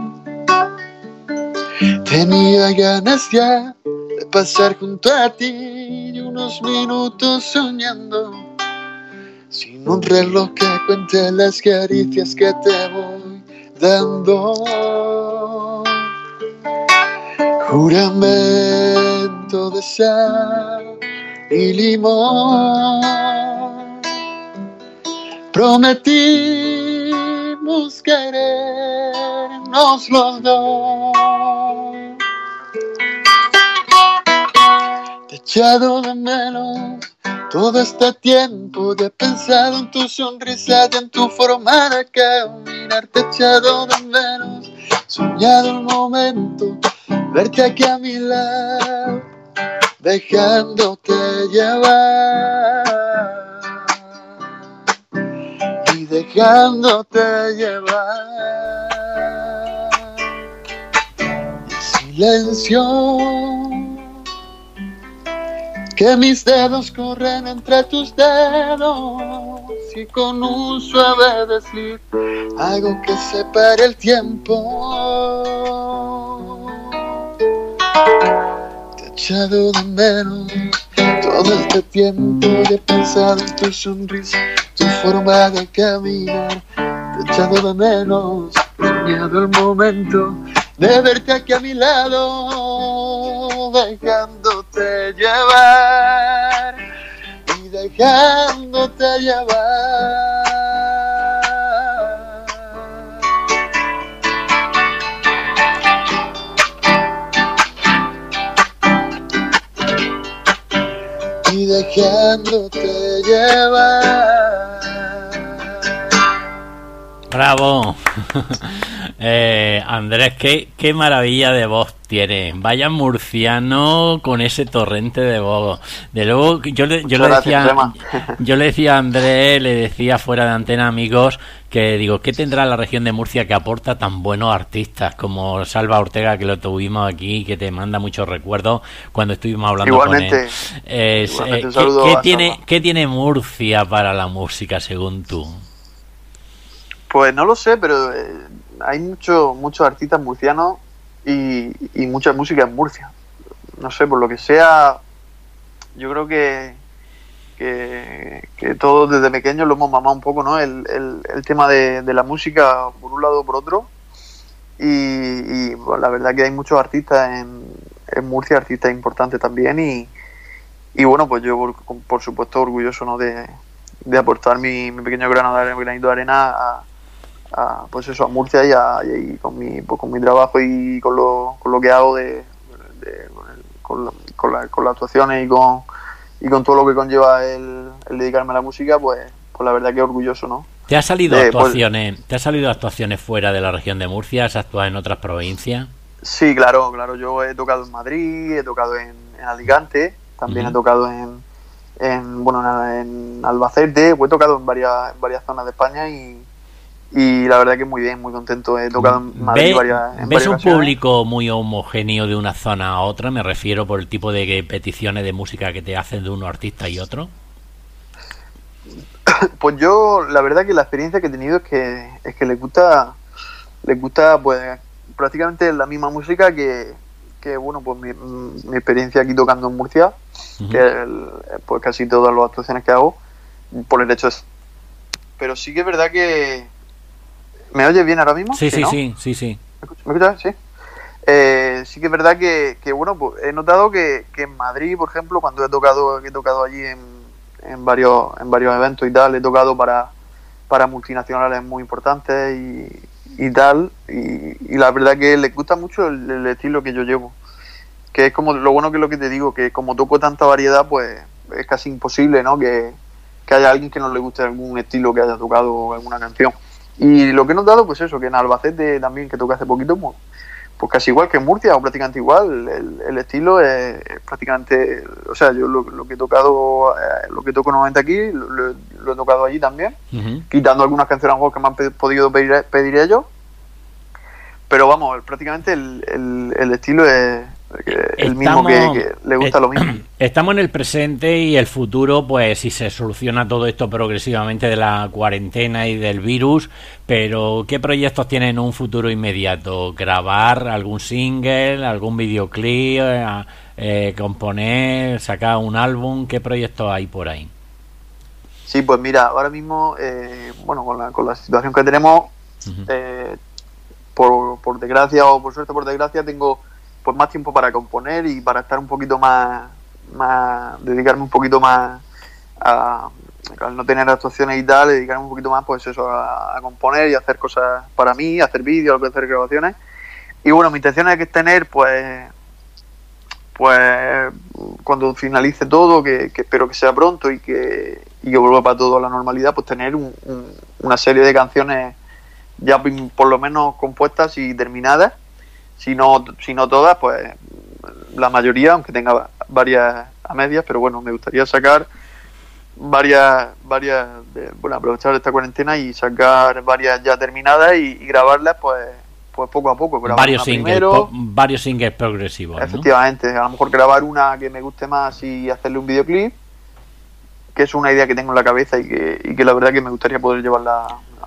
Tenía ganas ya de pasar junto a ti y unos minutos soñando, sin un reloj que cuente las caricias que te voy dando. Juramento de sal y limón, prometimos querernos los dos. Te he echado de menos todo este tiempo, he pensado en tu sonrisa y en tu forma de caminar. Te he echado de menos, soñado el momento, verte aquí a mi lado, dejándote llevar y dejándote llevar. Silencio, que mis dedos corren entre tus dedos y con un suave desliz hago que se pare el tiempo. echado de menos. Todo este tiempo he pensado en tu sonrisa, tu forma de caminar. Te he echado de menos, he soñado el momento de verte aquí a mi lado, dejándote llevar y dejándote llevar. Y dejándote llevar. Bravo. Andrés, qué maravilla de voz tiene. Vaya murciano con ese torrente de voz. De luego, yo le decía a Andrés, le decía fuera de antena, amigos, que digo, ¿qué tendrá la región de Murcia que aporta tan buenos artistas como Salva Ortega, que lo tuvimos aquí, que te manda muchos recuerdos cuando estuvimos hablando igualmente, con él? ¿Qué tiene Murcia para la música, según tú? Pues no lo sé, pero hay muchos artistas murcianos y mucha música en Murcia. No sé, por lo que sea, yo creo que todos desde pequeños lo hemos mamado un poco, ¿no? El tema de la música por un lado o por otro. Y pues, la verdad que hay muchos artistas en Murcia, artistas importantes también. Y bueno, pues yo por supuesto orgulloso, ¿no? de aportar mi pequeño granito de arena pues eso, a Murcia y con mi trabajo y con lo que hago con las actuaciones y con todo lo que conlleva el dedicarme a la música, pues la verdad que orgulloso, ¿no? ¿Te ha salido actuaciones fuera de la región de Murcia? ¿Has actuado en otras provincias? Sí, claro. Yo he tocado en Madrid, he tocado en Alicante, también he tocado en Albacete, he tocado en varias zonas de España y la verdad que muy bien, muy contento. He tocado en Madrid ¿Ves un público muy homogéneo de una zona a otra? Me refiero por el tipo de peticiones de música que te hacen de uno artista y otro. Pues yo, la verdad que la experiencia que he tenido es que les gusta pues prácticamente la misma música que bueno, pues mi experiencia aquí tocando en Murcia, que pues casi todas las actuaciones que hago, por el hecho es. Pero sí que es verdad que... ¿Me oyes bien ahora mismo? Sí. ¿Me escuchas? Sí. Sí que es verdad que bueno, pues he notado que en Madrid, por ejemplo, cuando he tocado allí en varios eventos y tal, he tocado para multinacionales muy importantes y tal, y la verdad que les gusta mucho el estilo que yo llevo, que es como lo bueno, que es lo que te digo, que como toco tanta variedad, pues es casi imposible, ¿no? que haya alguien que no le guste algún estilo que haya tocado alguna canción. Y lo que he notado, pues eso, que en Albacete también, que toqué hace poquito, pues casi igual que en Murcia, o prácticamente igual, el estilo es prácticamente, o sea, yo lo que he tocado, lo que toco normalmente aquí, lo he tocado allí también, quitando algunas canciones a lo mejor que me han podido pedir ellos, pero vamos, prácticamente el estilo es el mismo, que le gusta lo mismo. Estamos en el presente y el futuro, pues si se soluciona todo esto progresivamente de la cuarentena y del virus, pero ¿qué proyectos tienen en un futuro inmediato? ¿Grabar algún single, algún videoclip, componer, sacar un álbum? ¿Qué proyectos hay por ahí? Sí, pues mira, ahora mismo, bueno, con la situación que tenemos, por desgracia o por suerte, por desgracia, tengo pues más tiempo para componer y para estar un poquito más dedicarme un poquito más al no tener actuaciones y tal, dedicarme un poquito más, pues eso, a componer y hacer cosas para mí, hacer vídeos, hacer grabaciones. Y bueno, mi intención es tener pues cuando finalice todo, que espero que sea pronto y que vuelva para todo a la normalidad, pues tener una serie de canciones ya por lo menos compuestas y terminadas. Si no todas, pues la mayoría, aunque tenga varias a medias, pero bueno, me gustaría sacar varias aprovechar esta cuarentena y sacar varias ya terminadas y grabarlas pues poco a poco. Varios singles progresivos, efectivamente, ¿no? A lo mejor grabar una que me guste más y hacerle un videoclip, que es una idea que tengo en la cabeza y que la verdad que me gustaría poder llevarla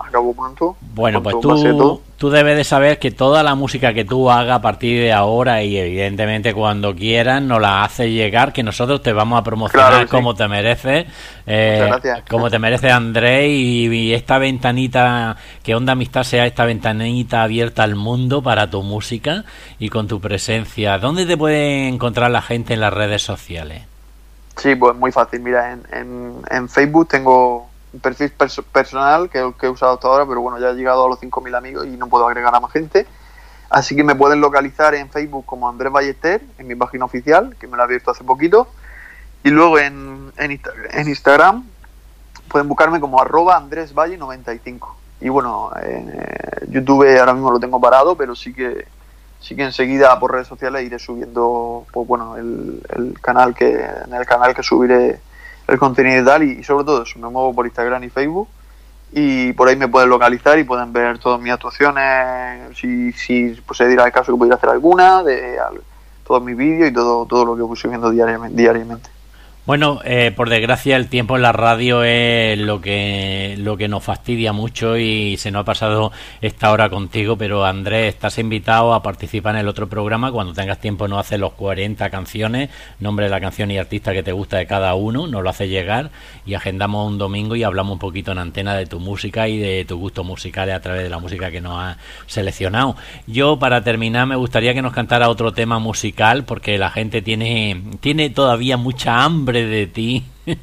acabo pronto. Bueno, pues Pronto va a ser todo. tú debes de saber que toda la música que tú hagas a partir de ahora y evidentemente cuando quieras nos la haces llegar, que nosotros te vamos a promocionar Claro que sí. como te mereces, Muchas gracias. como te merece Andrés, y esta ventanita, que Onda Amistad sea esta ventanita abierta al mundo para tu música y con tu presencia. ¿Dónde te puede encontrar la gente en las redes sociales? Sí, pues muy fácil. Mira, en Facebook tengo un perfil personal que he usado hasta ahora, pero bueno, ya he llegado a los 5.000 amigos y no puedo agregar a más gente. Así que me pueden localizar en Facebook como Andrés Ballester, en mi página oficial, que me la he abierto hace poquito. Y luego en Instagram pueden buscarme como @AndrésValle95. Y bueno, YouTube ahora mismo lo tengo parado, pero sí que enseguida por redes sociales iré subiendo, pues bueno, en el canal que subiré el contenido y tal, y sobre todo eso, me muevo por Instagram y Facebook, y por ahí me pueden localizar y pueden ver todas mis actuaciones, si pues se dirá el caso que pudiera hacer alguna, todos mis vídeos y todo lo que voy subiendo diariamente. Bueno, por desgracia el tiempo en la radio es lo que nos fastidia mucho y se nos ha pasado esta hora contigo, pero Andrés, estás invitado a participar en el otro programa. Cuando tengas tiempo nos haces los 40 canciones, nombre de la canción y artista que te gusta de cada uno, nos lo haces llegar y agendamos un domingo y hablamos un poquito en antena de tu música y de tus gustos musicales a través de la música que nos has seleccionado. Yo, para terminar, me gustaría que nos cantara otro tema musical porque la gente tiene todavía mucha hambre de ti.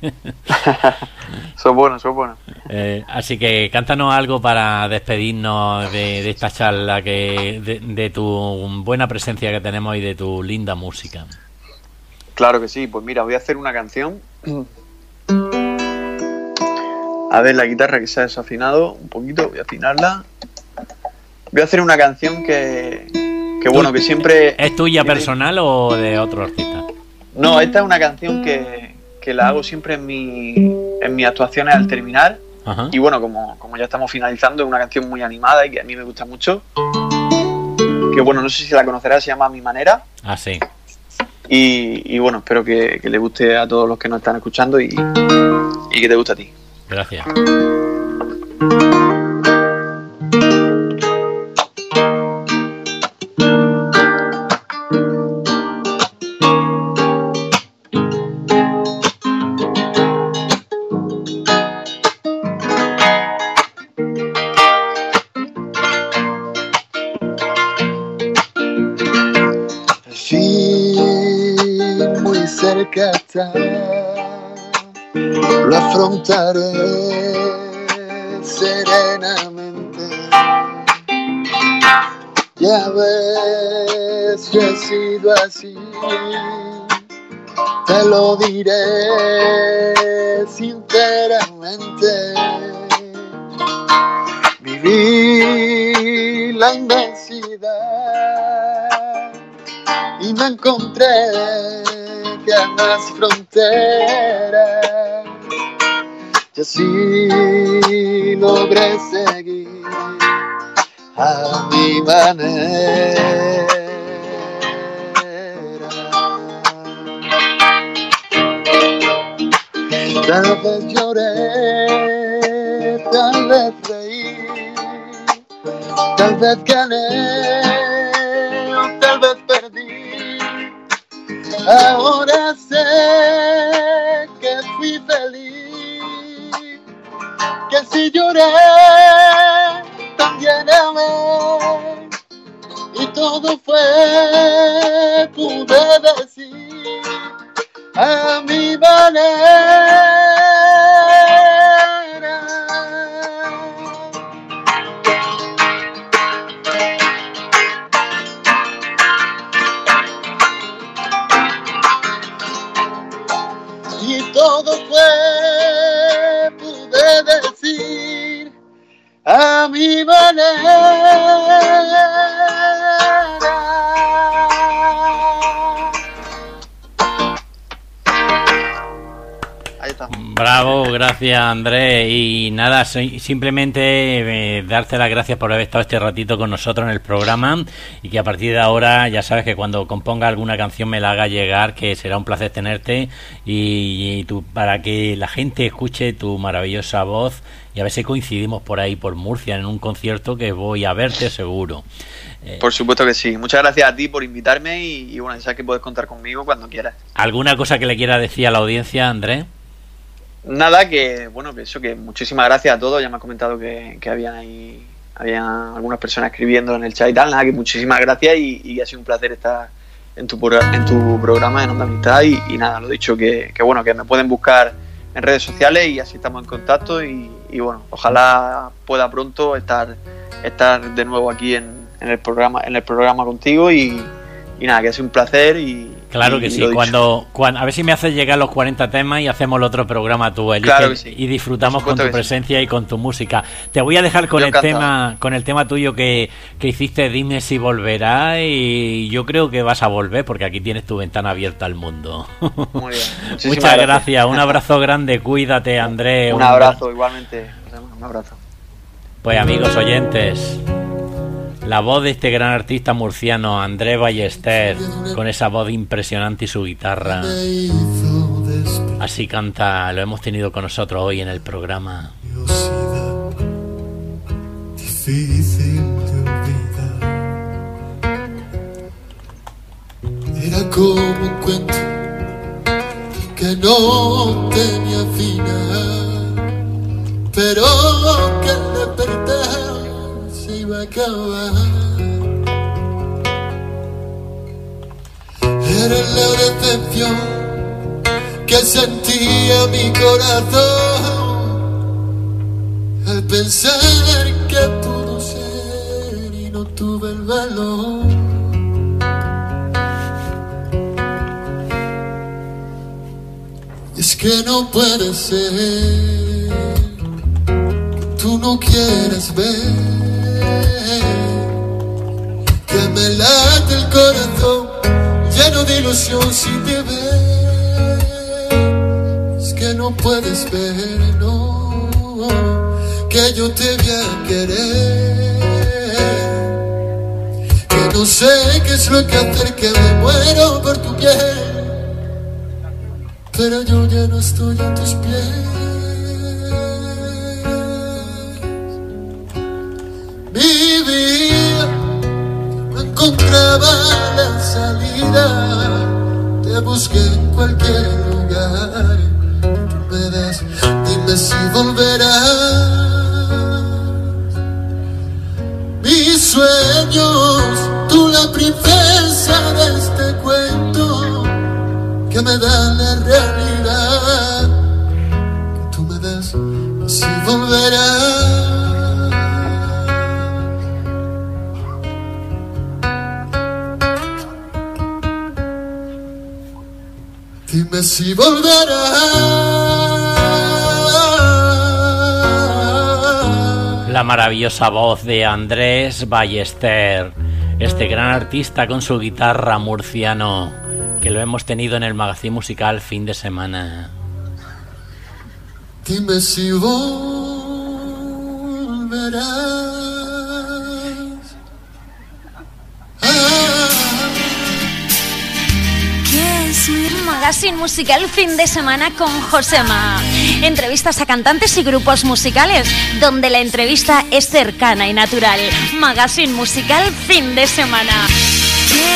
Son buenos. Así que cántanos algo para despedirnos de esta charla, de tu buena presencia que tenemos y de tu linda música. Claro que sí, pues mira, voy a hacer una canción. A ver, la guitarra que se ha desafinado un poquito, voy a afinarla. Voy a hacer una canción que bueno, que siempre... ¿Es tuya personal o de otro artista? No, esta es una canción que la hago siempre en mis actuaciones al terminar. Ajá. Y bueno, como ya estamos finalizando, es una canción muy animada y que a mí me gusta mucho. Que bueno, no sé si la conocerás, se llama A Mi Manera. Ah, sí. Y bueno, espero que le guste a todos los que nos están escuchando y que te guste a ti. Gracias. cerca está, lo afrontaré serenamente. Ya ves, yo he sido así, te lo diré sinceramente. Viví la inmensidad y me encontré que hay más fronteras, y así logré seguir a mi manera. Tal vez lloré, tal vez reí, tal vez gané, tal vez perdí. Ahora sé que fui feliz, que si lloré también amé, y todo fue, pude decir, a mi manera. Y todo fue, pude decir, a mi manera. Ahí estamos. Bravo, gracias Andrés. Y nada, simplemente darte las gracias por haber estado este ratito con nosotros en el programa, y que a partir de ahora ya sabes que cuando componga alguna canción me la haga llegar, que será un placer tenerte y para que la gente escuche tu maravillosa voz, y a ver si coincidimos por ahí por Murcia en un concierto, que voy a verte seguro. Por supuesto que sí. Muchas gracias a ti por invitarme y bueno, sabes que puedes contar conmigo cuando quieras. ¿Alguna cosa que le quiera decir a la audiencia, Andrés? Nada, que bueno, que eso, que muchísimas gracias a todos. Ya me has comentado que habían algunas personas escribiendo en el chat y tal. Nada, que muchísimas gracias y ha sido un placer estar en tu programa en Onda Amistad y nada, lo dicho, que bueno, que me pueden buscar en redes sociales y así estamos en contacto y bueno, ojalá pueda pronto estar de nuevo aquí en el programa contigo y nada, que es un placer y claro que sí, cuando a ver si me haces llegar los 40 temas y hacemos el otro programa tú, claro que sí. Y disfrutamos con tu presencia y con tu música. Te voy a dejar con el tema tuyo que hiciste, Dime si volverá, y yo creo que vas a volver porque aquí tienes tu ventana abierta al mundo. Muy bien. Muchas gracias, un abrazo grande, cuídate, Andrés. Un abrazo, igualmente, un abrazo. Pues amigos oyentes, la voz de este gran artista murciano, Andrés Ballester, con esa voz impresionante y su guitarra. Así canta, lo hemos tenido con nosotros hoy en el programa. Difícil de olvidar. Era como un cuento que no tenía final, pero que al despertar se iba a acabar. Era la decepción que sentía mi corazón al pensar que pudo ser y no tuve el valor. Y es que no puede ser, tú no quieres ver que me late el corazón lleno de ilusión sin te ver. Es que no puedes ver, no, que yo te voy a querer, que no sé qué es lo que hacer, que me muero por tu piel, pero yo ya no estoy en tus pies. Vivía, no encontraba la salida, te busqué en cualquier lugar. Tú me das, dime si volverás. Mis sueños, tú la princesa de este cuento que me da la realidad. Que tú me das, si volverás. Dime si volverás. La maravillosa voz de Andrés Ballester, este gran artista con su guitarra murciano, que lo hemos tenido en el magazine musical fin de semana. Dime si volverás. Magazine musical fin de semana con Josema. Entrevistas a cantantes y grupos musicales, donde la entrevista es cercana y natural. Magazine musical fin de semana.